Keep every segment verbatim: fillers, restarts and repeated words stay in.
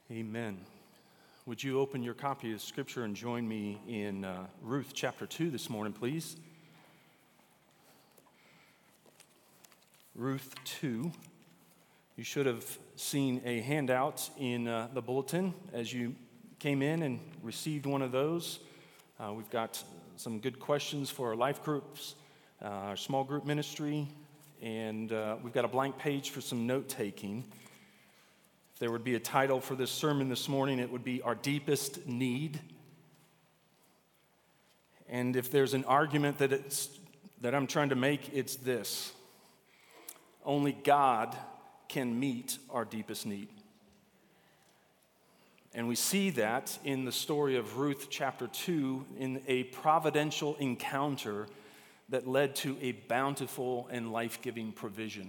Amen. Would you open your copy of Scripture and join me in uh, Ruth chapter two this morning, please? Ruth two. You should have seen a handout in uh, the bulletin as you came in and received one of those. Uh, we've got some good questions for our life groups, uh, our small group ministry, and uh, we've got a blank page for some note-taking. If there would be a title for this sermon this morning, it would be Our Deepest Need. And if there's an argument that it's that I'm trying to make, it's this. Only God can meet our deepest need. And we see that in the story of Ruth chapter two in a providential encounter that led to a bountiful and life-giving provision.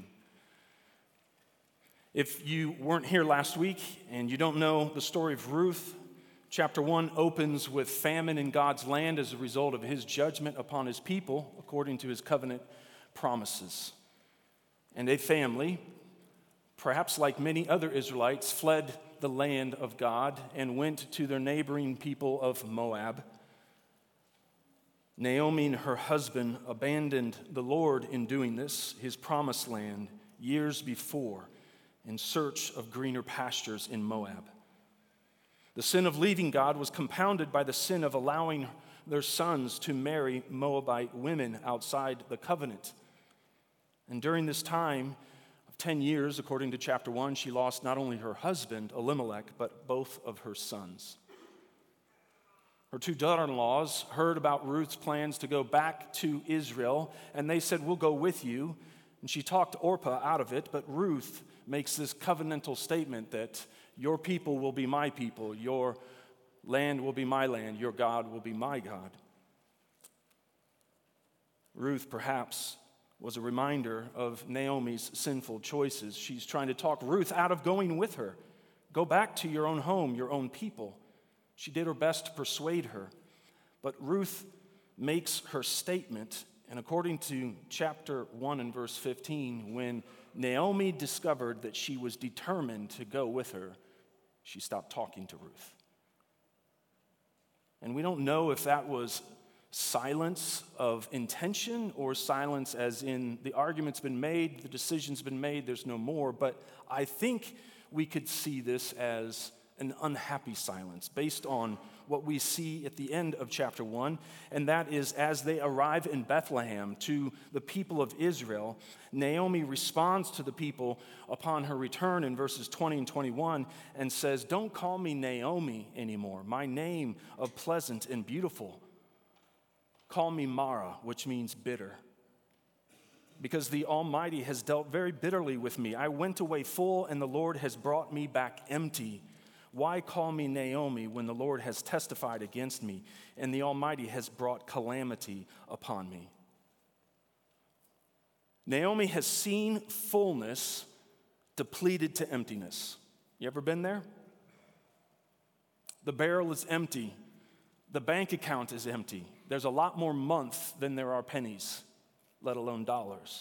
If you weren't here last week and you don't know the story of Ruth, chapter one opens with famine in God's land as a result of his judgment upon his people according to his covenant promises. And a family, perhaps like many other Israelites, fled the land of God and went to their neighboring people of Moab. Naomi and her husband abandoned the Lord in doing this, his promised land, years before, in search of greener pastures in Moab. The sin of leaving God was compounded by the sin of allowing their sons to marry Moabite women outside the covenant. And during this time of ten years, according to chapter one, she lost not only her husband, Elimelech, but both of her sons. Her two daughter-in-laws heard about Ruth's plans to go back to Israel, and they said, "We'll go with you." And she talked Orpah out of it, but Ruth makes this covenantal statement that your people will be my people, your land will be my land, your God will be my God. Ruth, perhaps, was a reminder of Naomi's sinful choices. She's trying to talk Ruth out of going with her. Go back to your own home, your own people. She did her best to persuade her. But Ruth makes her statement, and according to chapter one and verse fifteen, when Naomi discovered that she was determined to go with her, she stopped talking to Ruth. And we don't know if that was silence of intention or silence as in the argument's been made, the decision's been made, there's no more. But I think we could see this as an unhappy silence based on what we see at the end of chapter one, and that is as they arrive in Bethlehem to the people of Israel, Naomi responds to the people upon her return in verses twenty and twenty-one and says, "Don't call me Naomi anymore, my name of pleasant and beautiful. Call me Mara," which means bitter. "Because the Almighty has dealt very bitterly with me. I went away full, and the Lord has brought me back empty. Why call me Naomi when the Lord has testified against me, and the Almighty has brought calamity upon me?" Naomi has seen fullness depleted to emptiness. You ever been there? The barrel is empty. The bank account is empty. There's a lot more months than there are pennies, let alone dollars.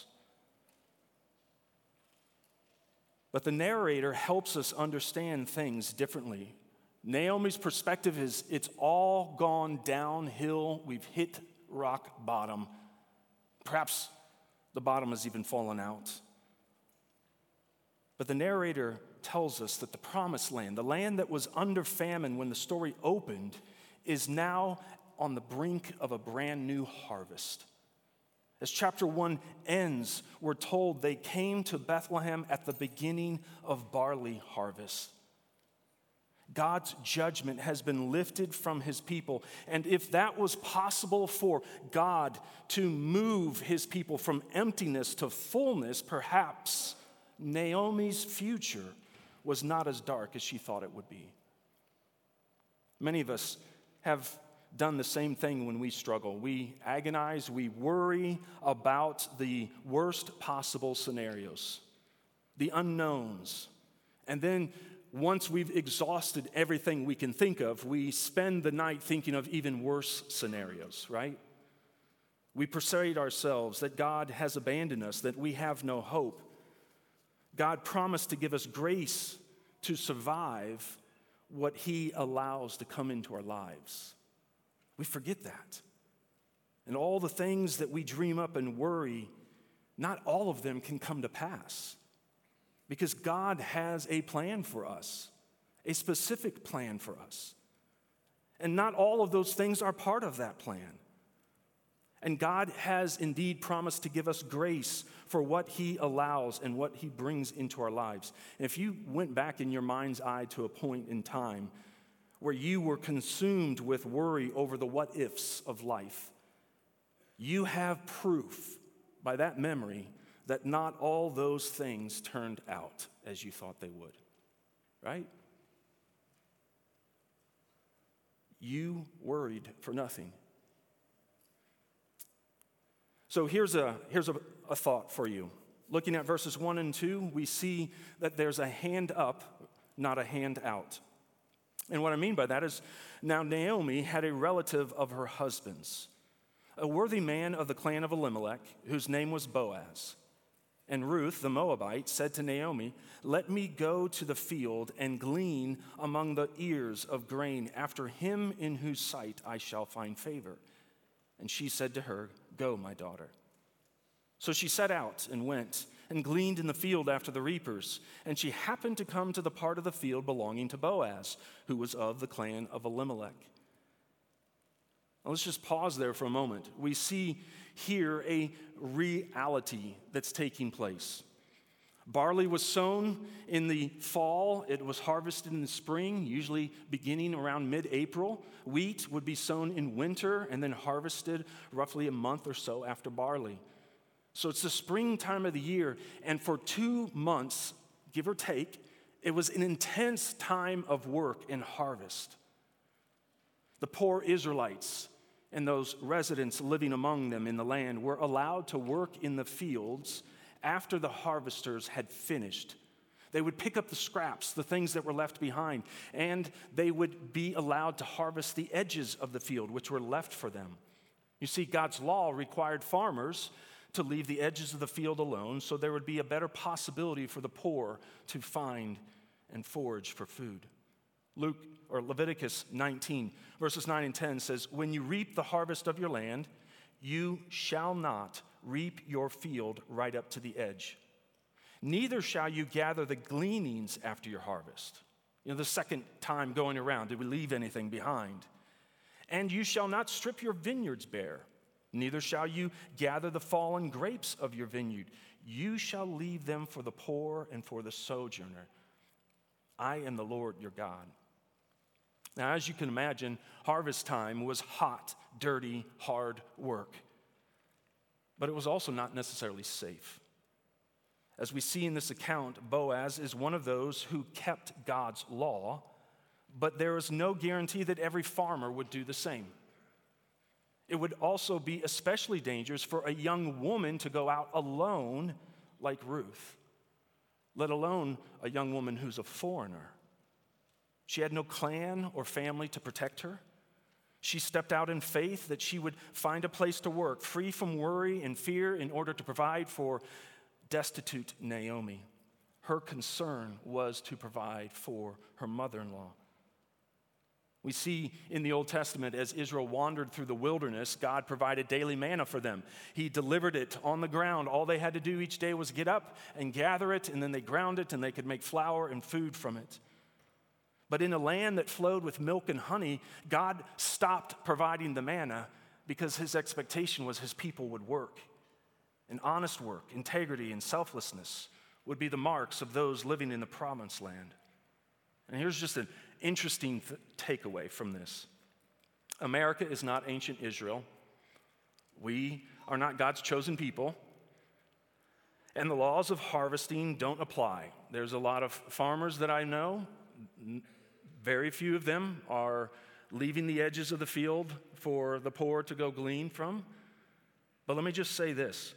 But the narrator helps us understand things differently. Naomi's perspective is it's all gone downhill. We've hit rock bottom. Perhaps the bottom has even fallen out. But the narrator tells us that the promised land, the land that was under famine when the story opened, is now on the brink of a brand new harvest. As chapter one ends, we're told they came to Bethlehem at the beginning of barley harvest. God's judgment has been lifted from his people. And if that was possible for God to move his people from emptiness to fullness, perhaps Naomi's future was not as dark as she thought it would be. Many of us have done the same thing when we struggle. We agonize, we worry about the worst possible scenarios, the unknowns. And then once we've exhausted everything we can think of, we spend the night thinking of even worse scenarios, right? We persuade ourselves that God has abandoned us, that we have no hope. God promised to give us grace to survive, what he allows to come into our lives. We forget that. And all the things that we dream up and worry, not all of them can come to pass. Because God has a plan for us, a specific plan for us. And not all of those things are part of that plan. And God has indeed promised to give us grace for what he allows and what he brings into our lives. And if you went back in your mind's eye to a point in time where you were consumed with worry over the what ifs of life, you have proof by that memory that not all those things turned out as you thought they would, right? You worried for nothing. So here's a, here's a, a thought for you. Looking at verses one and two, we see that there's a hand up, not a hand out. And what I mean by that is, now Naomi had a relative of her husband's, a worthy man of the clan of Elimelech, whose name was Boaz. And Ruth, the Moabite, said to Naomi, "Let me go to the field and glean among the ears of grain after him in whose sight I shall find favor." And she said to her, "Go, my daughter." So she set out and went and gleaned in the field after the reapers. And she happened to come to the part of the field belonging to Boaz, who was of the clan of Elimelech. Now let's just pause there for a moment. We see here a reality that's taking place. Barley was sown in the fall. It was harvested in the spring, usually beginning around mid-April. Wheat would be sown in winter and then harvested roughly a month or so after barley. So it's the springtime of the year, and for two months, give or take, it was an intense time of work and harvest. The poor Israelites and those residents living among them in the land were allowed to work in the fields after the harvesters had finished. They would pick up the scraps, the things that were left behind, and they would be allowed to harvest the edges of the field, which were left for them. You see, God's law required farmers to leave the edges of the field alone, so there would be a better possibility for the poor to find and forage for food. Luke or Leviticus nineteen, verses nine and ten says, "When you reap the harvest of your land, you shall not reap your field right up to the edge. Neither shall you gather the gleanings after your harvest." You know, the second time going around, did we leave anything behind? "And you shall not strip your vineyards bare. Neither shall you gather the fallen grapes of your vineyard. You shall leave them for the poor and for the sojourner. I am the Lord your God." Now, as you can imagine, harvest time was hot, dirty, hard work. But it was also not necessarily safe. As we see in this account, Boaz is one of those who kept God's law, but there is no guarantee that every farmer would do the same. It would also be especially dangerous for a young woman to go out alone like Ruth, let alone a young woman who's a foreigner. She had no clan or family to protect her. She stepped out in faith that she would find a place to work, free from worry and fear, in order to provide for destitute Naomi. Her concern was to provide for her mother-in-law. We see in the Old Testament, as Israel wandered through the wilderness, God provided daily manna for them. He delivered it on the ground. All they had to do each day was get up and gather it, and then they ground it, and they could make flour and food from it. But in a land that flowed with milk and honey, God stopped providing the manna because his expectation was his people would work. And honest work, integrity, and selflessness would be the marks of those living in the promised land. And here's just an interesting th- takeaway from this. America is not ancient Israel. We are not God's chosen people. And the laws of harvesting don't apply. There's a lot of farmers that I know. Very few of them are leaving the edges of the field for the poor to go glean from. But let me just say this.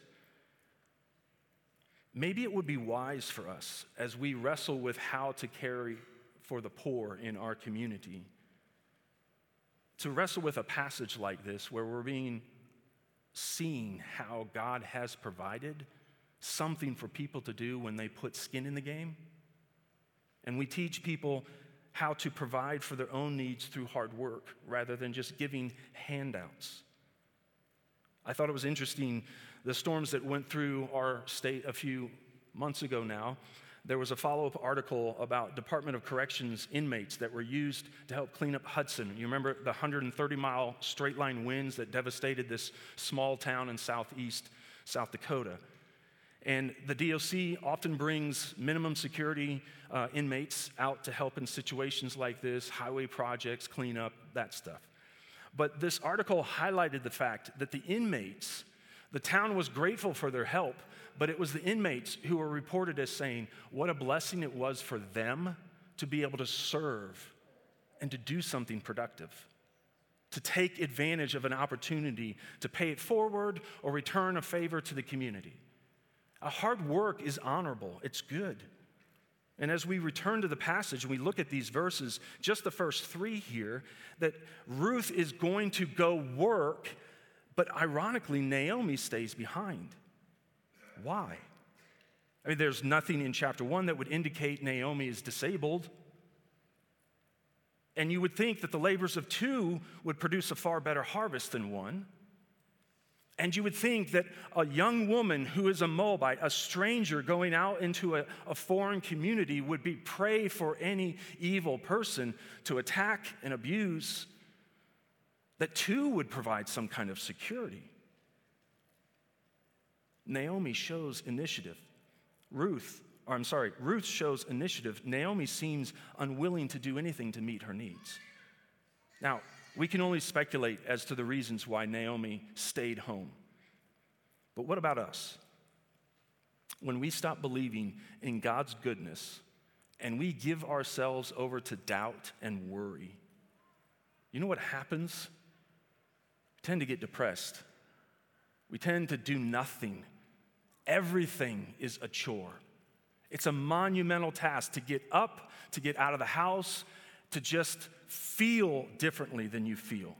Maybe it would be wise for us, as we wrestle with how to care for the poor in our community, to wrestle with a passage like this where we're being seen how God has provided something for people to do when they put skin in the game. And we teach people how to provide for their own needs through hard work rather than just giving handouts. I thought it was interesting, the storms that went through our state a few months ago now, there was a follow-up article about Department of Corrections inmates that were used to help clean up Hudson. You remember the one hundred thirty mile straight line winds that devastated this small town in southeast South Dakota. And the D O C often brings minimum security uh, inmates out to help in situations like this, highway projects, cleanup, that stuff. But this article highlighted the fact that the inmates, the town was grateful for their help, but it was the inmates who were reported as saying what a blessing it was for them to be able to serve and to do something productive, to take advantage of an opportunity to pay it forward or return a favor to the community. A hard work is honorable. It's good. And as we return to the passage and we look at these verses, just the first three here, that Ruth is going to go work, but ironically, Naomi stays behind. Why? I mean, there's nothing in chapter one that would indicate Naomi is disabled. And you would think that the labors of two would produce a far better harvest than one. And you would think that a young woman who is a Moabite, a stranger going out into a, a foreign community, would be prey for any evil person to attack and abuse, that too would provide some kind of security. Naomi shows initiative. Ruth, or I'm sorry, Ruth shows initiative. Naomi seems unwilling to do anything to meet her needs. Now, we can only speculate as to the reasons why Naomi stayed home. But what about us? When we stop believing in God's goodness and we give ourselves over to doubt and worry, you know what happens? We tend to get depressed. We tend to do nothing. Everything is a chore. It's a monumental task to get up, to get out of the house, to just feel differently than you feel.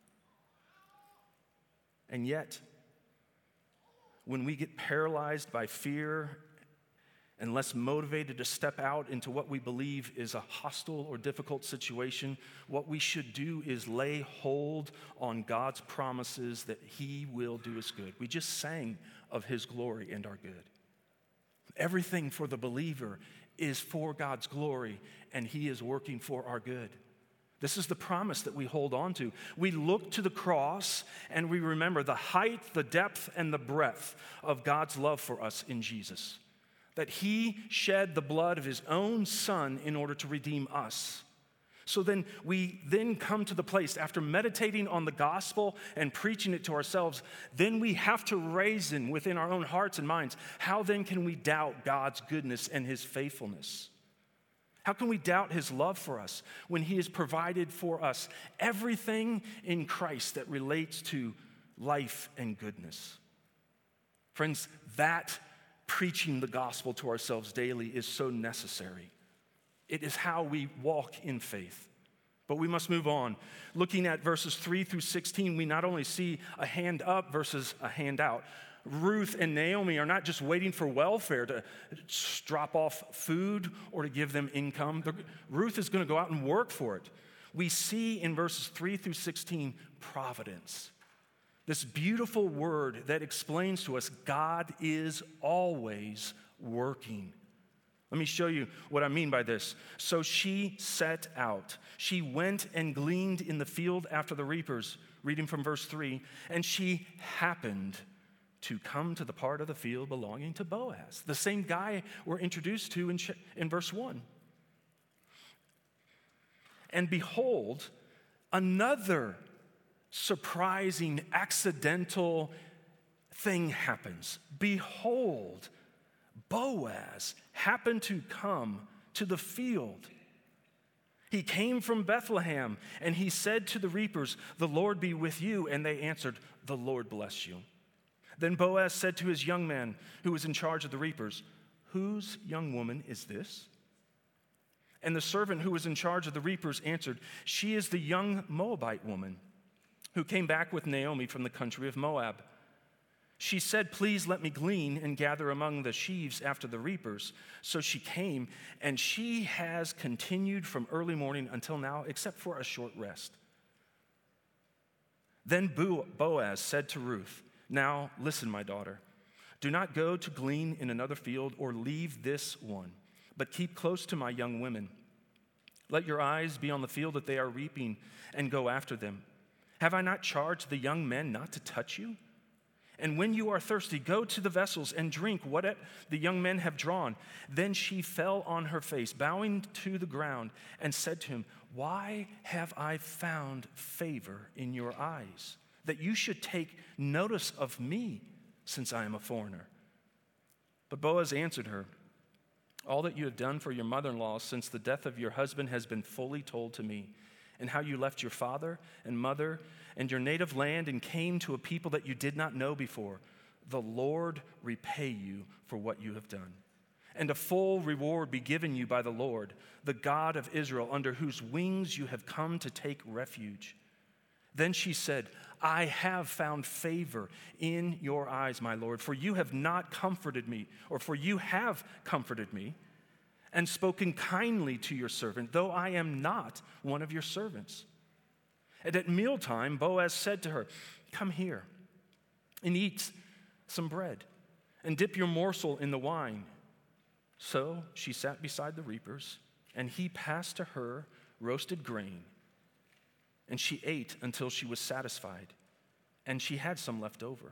And yet, when we get paralyzed by fear and less motivated to step out into what we believe is a hostile or difficult situation, what we should do is lay hold on God's promises that He will do us good. We just sang of His glory and our good. Everything for the believer is for God's glory, and He is working for our good. This is the promise that we hold on to. We look to the cross and we remember the height, the depth, and the breadth of God's love for us in Jesus. That He shed the blood of His own Son in order to redeem us. So then we then come to the place, after meditating on the gospel and preaching it to ourselves, then we have to reason within our own hearts and minds, how then can we doubt God's goodness and His faithfulness? How can we doubt His love for us when He has provided for us everything in Christ that relates to life and goodness? Friends, that preaching the gospel to ourselves daily is so necessary. It is how we walk in faith. But we must move on. Looking at verses three through sixteen, we not only see a hand up versus a hand out. Ruth and Naomi are not just waiting for welfare to drop off food or to give them income. Ruth is going to go out and work for it. We see in verses three through sixteen providence. This beautiful word that explains to us God is always working. Let me show you what I mean by this. So she set out. She went and gleaned in the field after the reapers, reading from verse three, and she happened to come to the part of the field belonging to Boaz, the same guy we're introduced to in, in verse one. And behold, another surprising, accidental thing happens. Behold, Boaz happened to come to the field. He came from Bethlehem, and he said to the reapers, "The Lord be with you." And they answered, "The Lord bless you." Then Boaz said to his young man who was in charge of the reapers, "Whose young woman is this?" And the servant who was in charge of the reapers answered, "She is the young Moabite woman who came back with Naomi from the country of Moab." She said, please let me glean and gather among the sheaves after the reapers. So she came, and she has continued from early morning until now, except for a short rest. Then Boaz said to Ruth, now listen, my daughter. Do not go to glean in another field or leave this one, but keep close to my young women. Let your eyes be on the field that they are reaping and go after them. Have I not charged the young men not to touch you? And when you are thirsty, go to the vessels and drink what the young men have drawn. Then she fell on her face, bowing to the ground, and said to him, why have I found favor in your eyes, that you should take notice of me, since I am a foreigner? But Boaz answered her, all that you have done for your mother-in-law since the death of your husband has been fully told to me, and how you left your father and mother and your native land and came to a people that you did not know before. The Lord repay you for what you have done, and a full reward be given you by the Lord, the God of Israel, under whose wings you have come to take refuge. Then she said, I have found favor in your eyes, my Lord, for you have not comforted me, or for you have comforted me, and spoken kindly to your servant, though I am not one of your servants. And at mealtime, Boaz said to her, come here and eat some bread, and dip your morsel in the wine. So she sat beside the reapers, and he passed to her roasted grain, and she ate until she was satisfied, and she had some left over.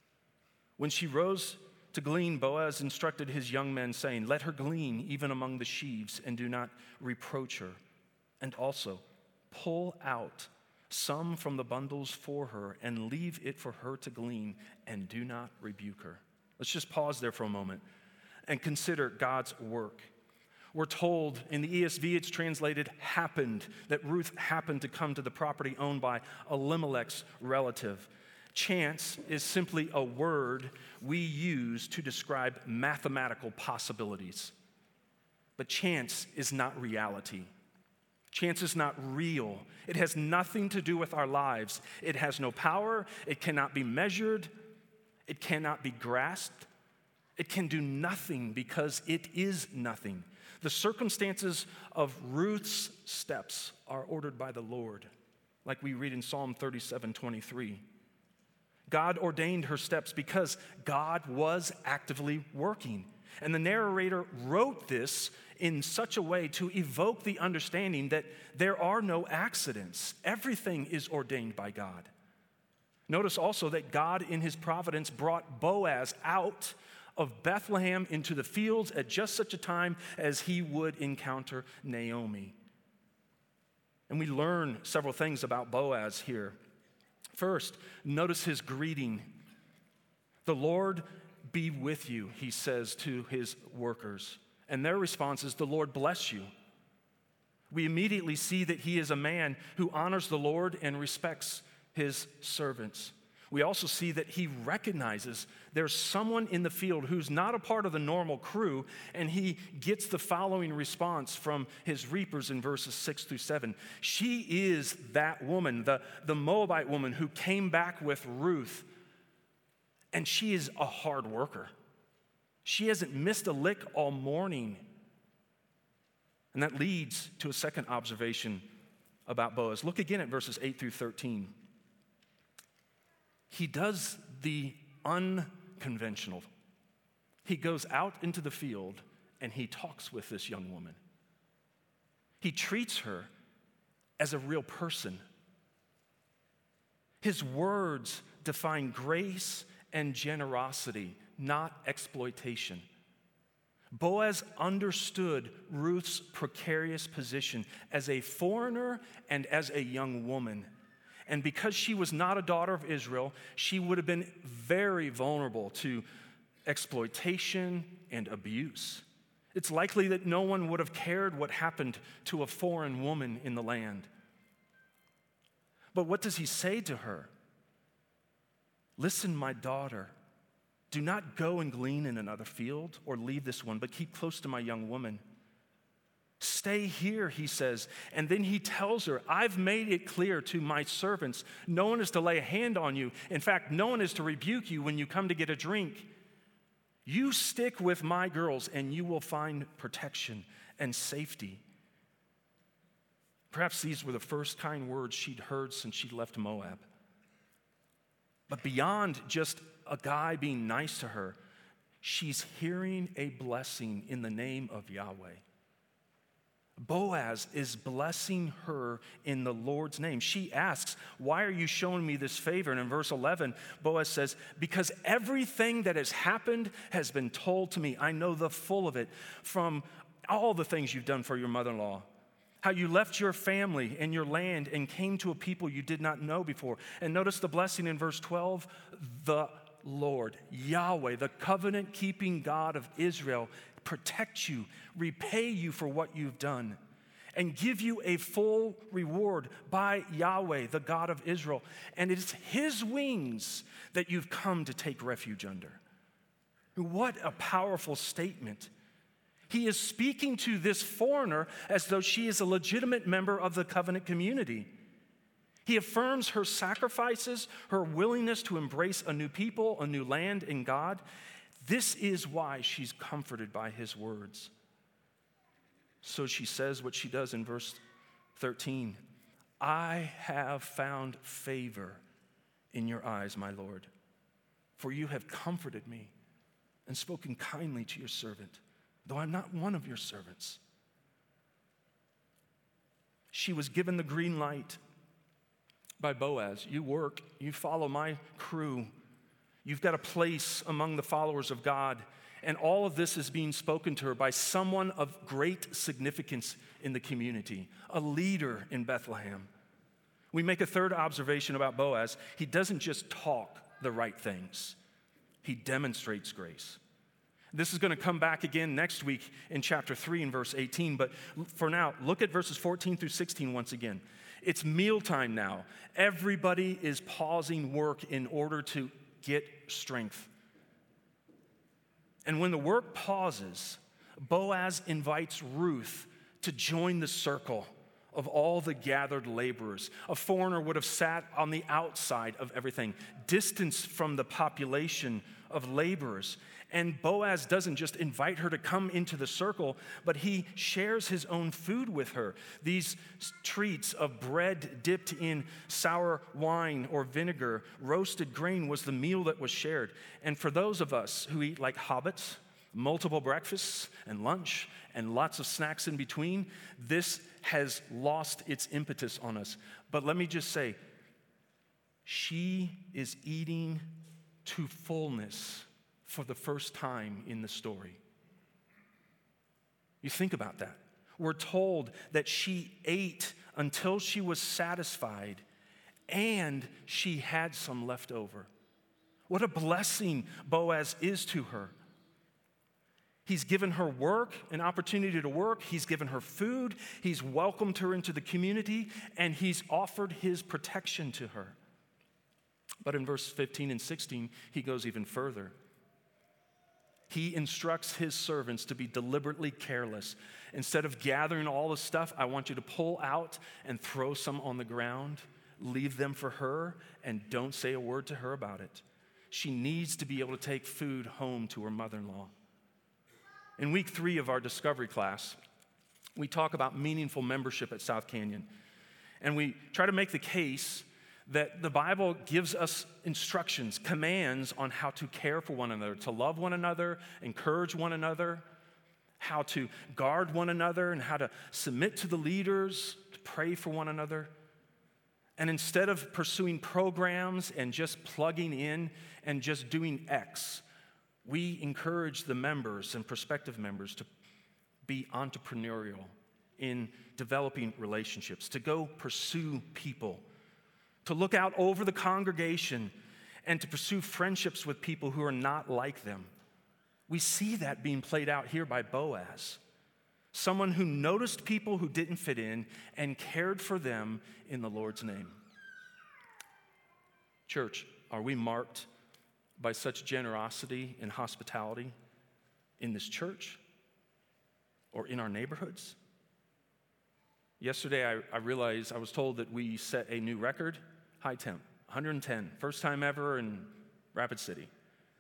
When she rose to glean, Boaz instructed his young men, saying, let her glean even among the sheaves, and do not reproach her. And also, pull out some from the bundles for her, and leave it for her to glean, and do not rebuke her. Let's just pause there for a moment and consider God's work. We're told in the E S V, it's translated happened, that Ruth happened to come to the property owned by Elimelech's relative. Chance is simply a word we use to describe mathematical possibilities. But chance is not reality. Chance is not real. It has nothing to do with our lives. It has no power. It cannot be measured. It cannot be grasped. It can do nothing because it is nothing. The circumstances of Ruth's steps are ordered by the Lord, like we read in Psalm thirty-seven twenty-three. God ordained her steps because God was actively working. And the narrator wrote this in such a way to evoke the understanding that there are no accidents. Everything is ordained by God. Notice also that God in his providence brought Boaz out of Bethlehem into the fields at just such a time as he would encounter Naomi. And we learn several things about Boaz here. First, notice his greeting. The Lord be with you, he says to his workers. And their response is, the Lord bless you. We immediately see that he is a man who honors the Lord and respects his servants. We also see that he recognizes there's someone in the field who's not a part of the normal crew, and he gets the following response from his reapers in verses six through seven. She is that woman, the, the Moabite woman who came back with Ruth, and she is a hard worker. She hasn't missed a lick all morning. And that leads to a second observation about Boaz. Look again at verses eight through thirteen. He does the unconventional. He goes out into the field and he talks with this young woman. He treats her as a real person. His words define grace and generosity, not exploitation. Boaz understood Ruth's precarious position as a foreigner and as a young woman. And because she was not a daughter of Israel, she would have been very vulnerable to exploitation and abuse. It's likely that no one would have cared what happened to a foreign woman in the land. But what does he say to her? Listen, my daughter, do not go and glean in another field or leave this one, but keep close to my young woman. Stay here, he says. And then he tells her, I've made it clear to my servants, no one is to lay a hand on you. In fact, no one is to rebuke you when you come to get a drink. You stick with my girls and you will find protection and safety. Perhaps these were the first kind words she'd heard since she left Moab. But beyond just a guy being nice to her, she's hearing a blessing in the name of Yahweh. Boaz is blessing her in the Lord's name. She asks, why are you showing me this favor? And in verse eleven, Boaz says, because everything that has happened has been told to me. I know the full of it from all the things you've done for your mother-in-law. How you left your family and your land and came to a people you did not know before. And notice the blessing in verse twelve, the Lord, Yahweh, the covenant-keeping God of Israel, protect you, repay you for what you've done, and give you a full reward by Yahweh, the God of Israel. And it's his wings that you've come to take refuge under. What a powerful statement. He is speaking to this foreigner as though she is a legitimate member of the covenant community. He affirms her sacrifices, her willingness to embrace a new people, a new land in God. This is why she's comforted by his words. So she says what she does in verse thirteen. I have found favor in your eyes, my Lord, for you have comforted me and spoken kindly to your servant, though I'm not one of your servants. She was given the green light by Boaz. You work, you follow my crew. You've got a place among the followers of God. And all of this is being spoken to her by someone of great significance in the community, a leader in Bethlehem. We make a third observation about Boaz. He doesn't just talk the right things. He demonstrates grace. This is going to come back again next week in chapter three and verse eighteen. But for now, look at verses fourteen through sixteen once again. It's mealtime now. Everybody is pausing work in order to get strength. And when the work pauses, Boaz invites Ruth to join the circle of all the gathered laborers. A foreigner would have sat on the outside of everything, distanced from the population of laborers. And Boaz doesn't just invite her to come into the circle, but he shares his own food with her. These treats of bread dipped in sour wine or vinegar, roasted grain was the meal that was shared. And for those of us who eat like hobbits, multiple breakfasts and lunch and lots of snacks in between, this has lost its impetus on us. But let me just say, she is eating to fullness for the first time in the story. You think about that. We're told that she ate until she was satisfied and she had some left over. What a blessing Boaz is to her. He's given her work, an opportunity to work. He's given her food. He's welcomed her into the community, and he's offered his protection to her. But in verse fifteen and sixteen, he goes even further. He instructs his servants to be deliberately careless. Instead of gathering all the stuff, I want you to pull out and throw some on the ground. Leave them for her, and don't say a word to her about it. She needs to be able to take food home to her mother-in-law. In week three of our discovery class, we talk about meaningful membership at South Canyon. And we try to make the case that the Bible gives us instructions, commands on how to care for one another, to love one another, encourage one another, how to guard one another, and how to submit to the leaders, to pray for one another. And instead of pursuing programs and just plugging in and just doing X, we encourage the members and prospective members to be entrepreneurial in developing relationships, to go pursue people, to look out over the congregation and to pursue friendships with people who are not like them. We see that being played out here by Boaz, someone who noticed people who didn't fit in and cared for them in the Lord's name. Church, are we marked by such generosity and hospitality in this church or in our neighborhoods? Yesterday, I, I realized I was told that we set a new record, high temp, one hundred ten, first time ever in Rapid City.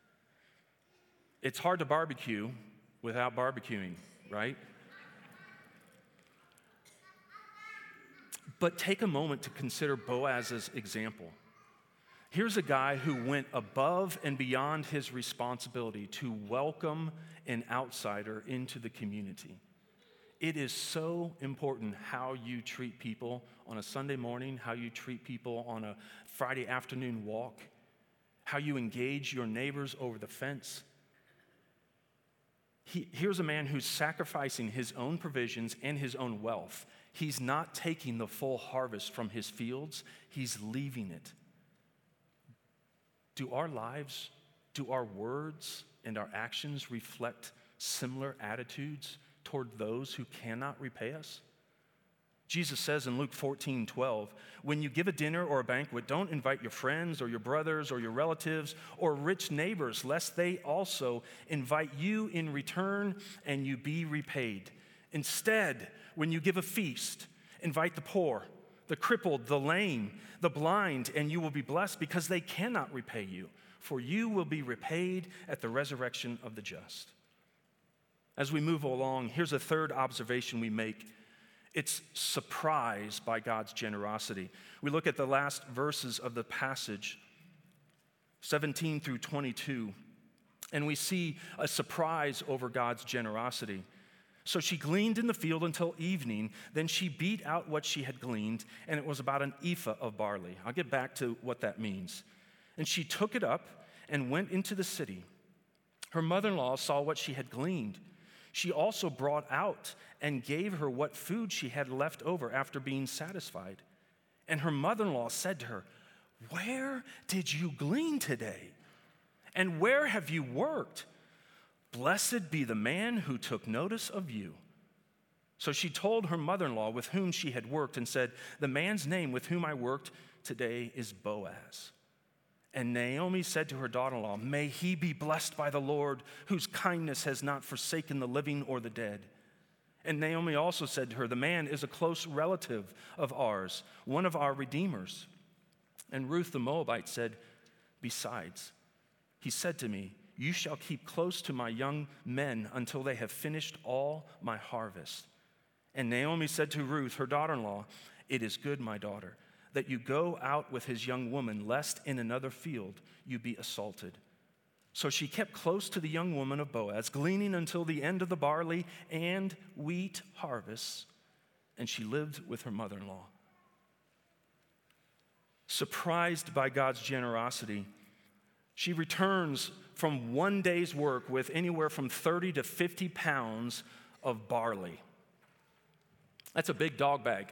It's hard to barbecue without barbecuing, right? But take a moment to consider Boaz's example. Here's a guy who went above and beyond his responsibility to welcome an outsider into the community. It is so important how you treat people on a Sunday morning, how you treat people on a Friday afternoon walk, how you engage your neighbors over the fence. He, here's a man who's sacrificing his own provisions and his own wealth. He's not taking the full harvest from his fields, he's leaving it. Do our lives, do our words and our actions reflect similar attitudes toward those who cannot repay us? Jesus says in Luke fourteen twelve, when you give a dinner or a banquet, don't invite your friends or your brothers or your relatives or rich neighbors, lest they also invite you in return and you be repaid. Instead, when you give a feast, invite the poor, the crippled, the lame, the blind, and you will be blessed because they cannot repay you, for you will be repaid at the resurrection of the just. As we move along, here's a third observation we make. It's surprised by God's generosity. We look at the last verses of the passage, seventeen through twenty-two, and we see a surprise over God's generosity. So she gleaned in the field until evening. Then she beat out what she had gleaned, and it was about an ephah of barley. I'll get back to what that means. And she took it up and went into the city. Her mother-in-law saw what she had gleaned. She also brought out and gave her what food she had left over after being satisfied. And her mother-in-law said to her, "Where did you glean today? And where have you worked? Blessed be the man who took notice of you." So she told her mother-in-law with whom she had worked and said, "The man's name with whom I worked today is Boaz." And Naomi said to her daughter-in-law, "May he be blessed by the Lord, whose kindness has not forsaken the living or the dead." And Naomi also said to her, "The man is a close relative of ours, one of our redeemers." And Ruth the Moabite said, "Besides, he said to me, 'You shall keep close to my young men until they have finished all my harvest.'" And Naomi said to Ruth, her daughter-in-law, "It is good, my daughter, that you go out with his young woman, lest in another field you be assaulted." So she kept close to the young woman of Boaz, gleaning until the end of the barley and wheat harvests, and she lived with her mother-in-law. Surprised by God's generosity, she returns from one day's work with anywhere from thirty to fifty pounds of barley. That's a big dog bag.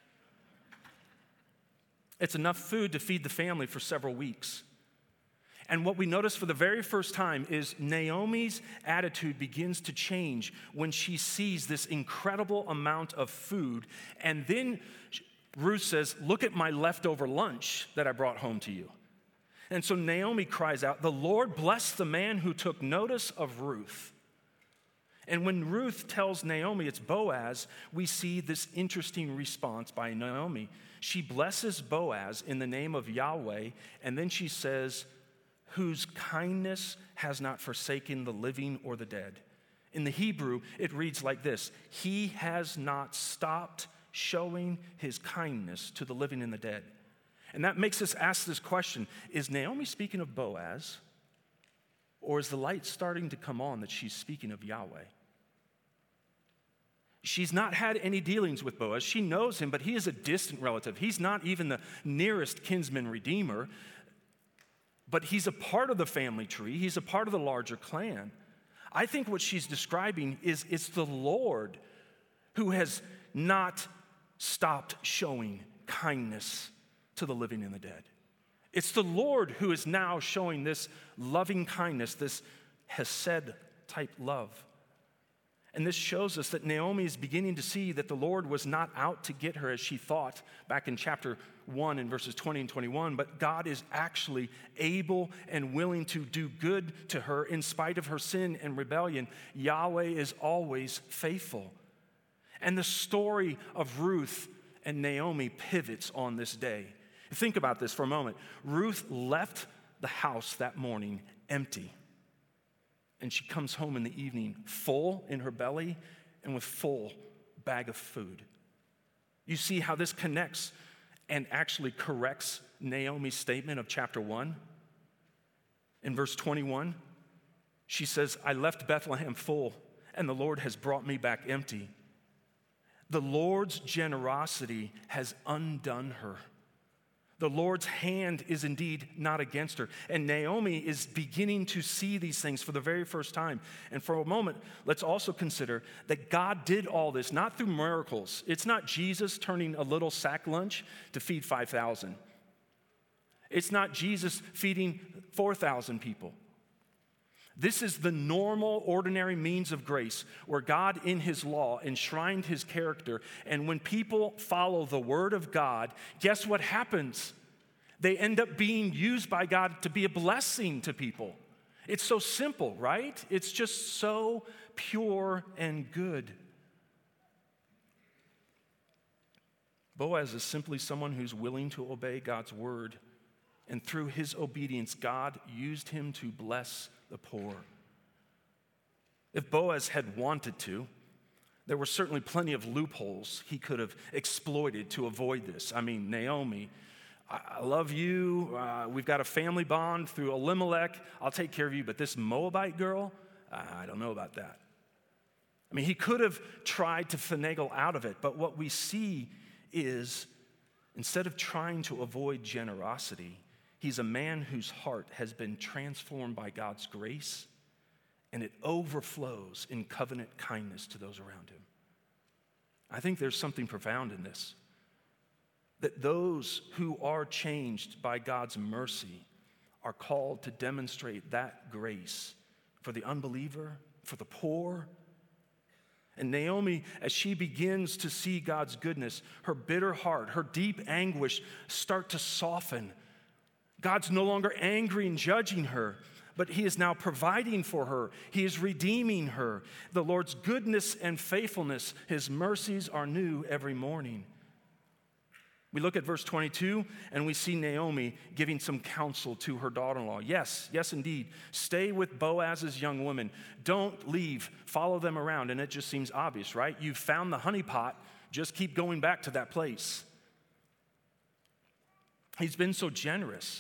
It's enough food to feed the family for several weeks. And what we notice for the very first time is Naomi's attitude begins to change when she sees this incredible amount of food. And then Ruth says, "Look at my leftover lunch that I brought home to you." And so Naomi cries out, "The Lord bless the man who took notice of Ruth." And when Ruth tells Naomi it's Boaz, we see this interesting response by Naomi. She blesses Boaz in the name of Yahweh, and then she says, "Whose kindness has not forsaken the living or the dead." In the Hebrew, it reads like this: "He has not stopped showing his kindness to the living and the dead." And that makes us ask this question: is Naomi speaking of Boaz, or is the light starting to come on that she's speaking of Yahweh? She's not had any dealings with Boaz. She knows him, but he is a distant relative. He's not even the nearest kinsman redeemer, but he's a part of the family tree. He's a part of the larger clan. I think what she's describing is it's the Lord who has not stopped showing kindness to the living and the dead. It's the Lord who is now showing this loving kindness, this Hesed-type love. And this shows us that Naomi is beginning to see that the Lord was not out to get her as she thought back in chapter one in verses twenty and twenty-one, but God is actually able and willing to do good to her in spite of her sin and rebellion. Yahweh is always faithful. And the story of Ruth and Naomi pivots on this day. Think about this for a moment. Ruth left the house that morning empty. And she comes home in the evening full in her belly and with full bag of food. You see how this connects and actually corrects Naomi's statement of chapter one? In verse twenty-one, she says, I left Bethlehem full, and the Lord has brought me back empty. The Lord's generosity has undone her. The Lord's hand is indeed not against her. And Naomi is beginning to see these things for the very first time. And for a moment, let's also consider that God did all this not through miracles. It's not Jesus turning a little sack lunch to feed five thousand. It's not Jesus feeding four thousand people. This is the normal, ordinary means of grace where God in his law enshrined his character. And when people follow the word of God, guess what happens? They end up being used by God to be a blessing to people. It's so simple, right? It's just so pure and good. Boaz is simply someone who's willing to obey God's word. And through his obedience, God used him to bless the poor. If Boaz had wanted to, there were certainly plenty of loopholes he could have exploited to avoid this. I mean, Naomi, I love you. Uh, we've got a family bond through Elimelech. I'll take care of you. But this Moabite girl, I don't know about that. I mean, he could have tried to finagle out of it. But what we see is, instead of trying to avoid generosity, he's a man whose heart has been transformed by God's grace, and it overflows in covenant kindness to those around him. I think there's something profound in this, that those who are changed by God's mercy are called to demonstrate that grace for the unbeliever, for the poor. And Naomi, as she begins to see God's goodness, her bitter heart, her deep anguish start to soften. God's no longer angry and judging her, but he is now providing for her. He is redeeming her. The Lord's goodness and faithfulness, his mercies are new every morning. We look at verse twenty-two, and we see Naomi giving some counsel to her daughter-in-law. Yes, yes, indeed. Stay with Boaz's young women. Don't leave. Follow them around. And it just seems obvious, right? You've found the honeypot. Just keep going back to that place. He's been so generous.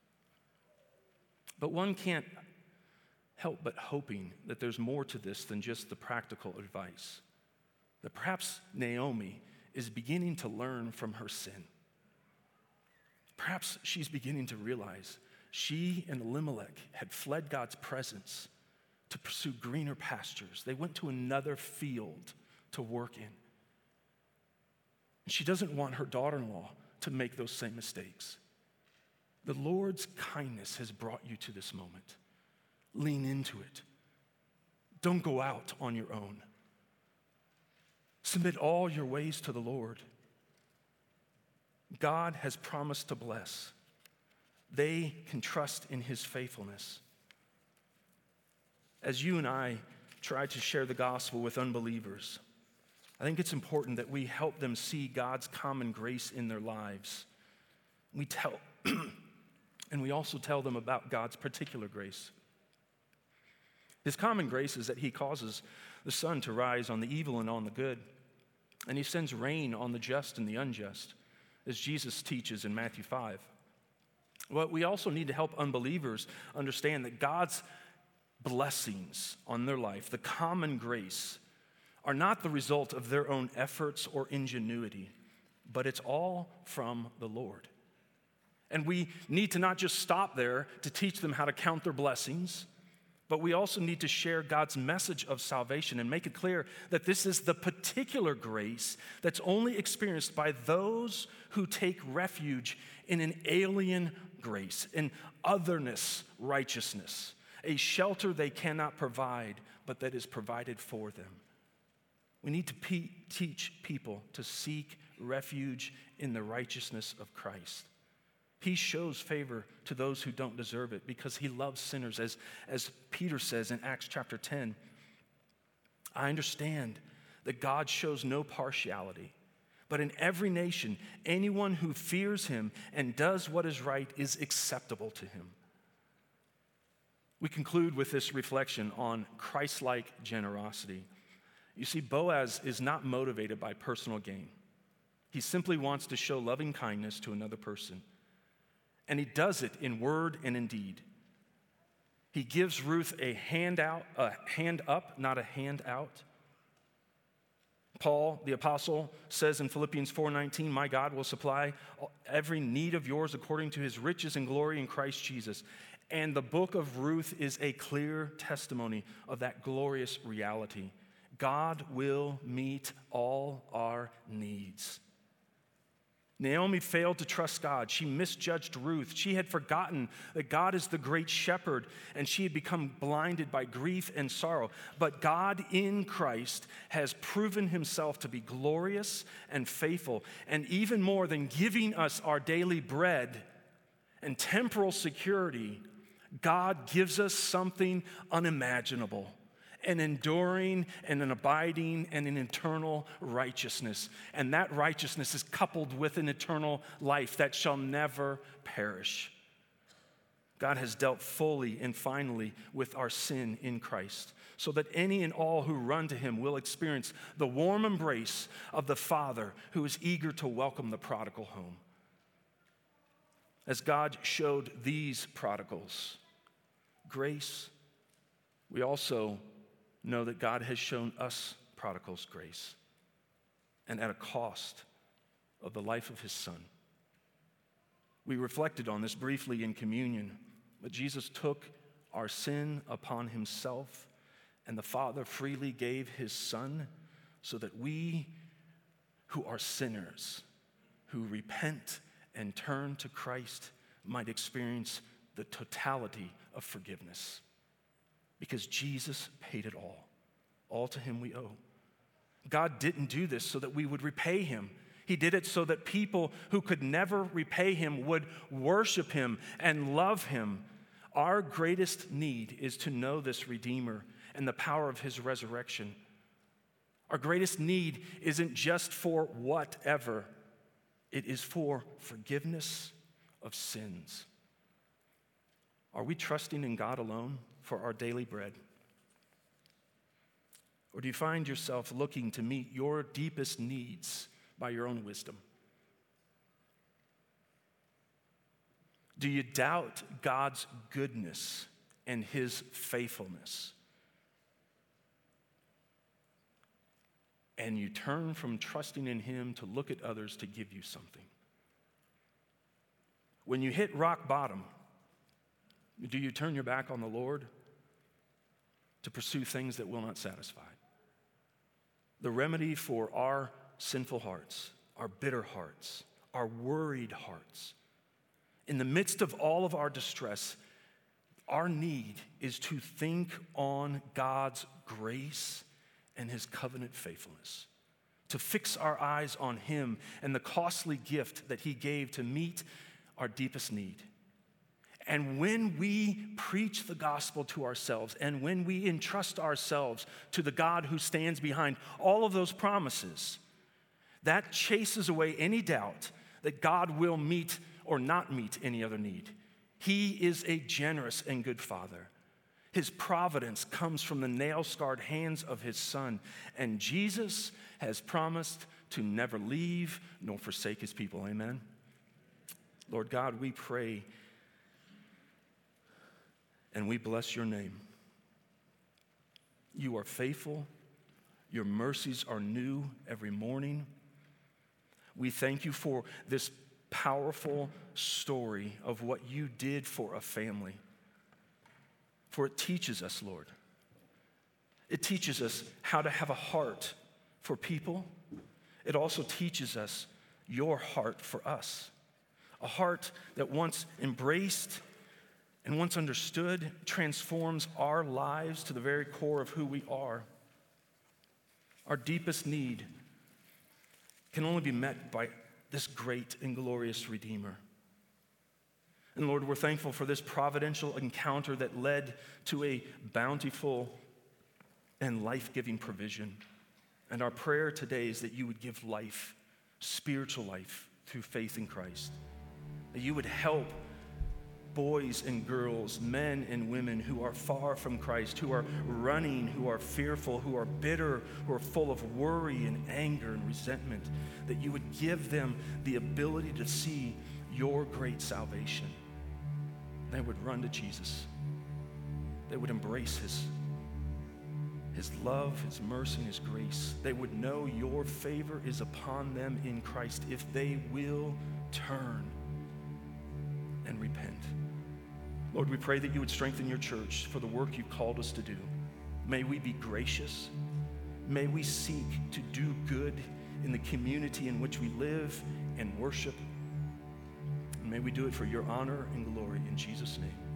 But one can't help but hoping that there's more to this than just the practical advice. That perhaps Naomi is beginning to learn from her sin. Perhaps she's beginning to realize she and Elimelech had fled God's presence to pursue greener pastures. They went to another field to work in. And she doesn't want her daughter-in-law to make those same mistakes. The Lord's kindness has brought you to this moment. Lean into it. Don't go out on your own. Submit all your ways to the Lord. God has promised to bless. They can trust in his faithfulness. As you and I try to share the gospel with unbelievers, I think it's important that we help them see God's common grace in their lives. We tell, and we also tell them about God's particular grace. His common grace is that he causes the sun to rise on the evil and on the good, and he sends rain on the just and the unjust, as Jesus teaches in Matthew five. But we also need to help unbelievers understand that God's blessings on their life, the common grace, are not the result of their own efforts or ingenuity, but it's all from the Lord. And we need to not just stop there to teach them how to count their blessings, but we also need to share God's message of salvation and make it clear that this is the particular grace that's only experienced by those who take refuge in an alien grace, in otherness righteousness, a shelter they cannot provide, but that is provided for them. We need to pe- teach people to seek refuge in the righteousness of Christ. He shows favor to those who don't deserve it because he loves sinners. As, as Peter says in Acts chapter ten, I understand that God shows no partiality, but in every nation, anyone who fears him and does what is right is acceptable to him. We conclude with this reflection on Christ-like generosity. You see, Boaz is not motivated by personal gain. He simply wants to show loving kindness to another person. And he does it in word and in deed. He gives Ruth a handout, a hand up, not a hand out. Paul, the apostle, says in Philippians four nineteen, "My God will supply every need of yours according to his riches and glory in Christ Jesus." And the book of Ruth is a clear testimony of that glorious reality. God will meet all our needs. Naomi failed to trust God. She misjudged Ruth. She had forgotten that God is the great shepherd, and she had become blinded by grief and sorrow. But God in Christ has proven himself to be glorious and faithful, and even more than giving us our daily bread and temporal security, God gives us something unimaginable. An enduring and an abiding and an eternal righteousness. And that righteousness is coupled with an eternal life that shall never perish. God has dealt fully and finally with our sin in Christ, so that any and all who run to him will experience the warm embrace of the Father who is eager to welcome the prodigal home. As God showed these prodigals grace, we also know that God has shown us prodigals grace, and at a cost of the life of his Son. We reflected on this briefly in communion, but Jesus took our sin upon himself, and the Father freely gave his Son so that we who are sinners, who repent and turn to Christ, might experience the totality of forgiveness. Because Jesus paid it all. All to him we owe. God didn't do this so that we would repay him. He did it so that people who could never repay him would worship him and love him. Our greatest need is to know this Redeemer and the power of his resurrection. Our greatest need isn't just for whatever. It is for forgiveness of sins. Are we trusting in God alone for our daily bread? Or do you find yourself looking to meet your deepest needs by your own wisdom? Do you doubt God's goodness and his faithfulness? And you turn from trusting in him to look at others to give you something. When you hit rock bottom, do you turn your back on the Lord to pursue things that will not satisfy? The remedy for our sinful hearts, our bitter hearts, our worried hearts, in the midst of all of our distress, our need is to think on God's grace and his covenant faithfulness, to fix our eyes on him and the costly gift that he gave to meet our deepest need. And when we preach the gospel to ourselves, and when we entrust ourselves to the God who stands behind all of those promises, that chases away any doubt that God will meet or not meet any other need. He is a generous and good Father. His providence comes from the nail-scarred hands of his Son, and Jesus has promised to never leave nor forsake his people. Amen? Lord God, we pray and we bless your name. You are faithful. Your mercies are new every morning. We thank you for this powerful story of what you did for a family. For it teaches us, Lord. It teaches us how to have a heart for people. It also teaches us your heart for us. A heart that once embraced and once understood transforms our lives to the very core of who we are. Our deepest need can only be met by this great and glorious Redeemer. And Lord, we're thankful for this providential encounter that led to a bountiful and life-giving provision. And our prayer today is that you would give life, spiritual life, through faith in Christ. That you would help boys and girls, men and women who are far from Christ, who are running, who are fearful, who are bitter, who are full of worry and anger and resentment, that you would give them the ability to see your great salvation. They would run to Jesus. They would embrace his, his love, his mercy, and his grace. They would know your favor is upon them in Christ if they will turn and repent. Lord, we pray that you would strengthen your church for the work you've called us to do. May we be gracious. May we seek to do good in the community in which we live and worship. And may we do it for your honor and glory in Jesus' name.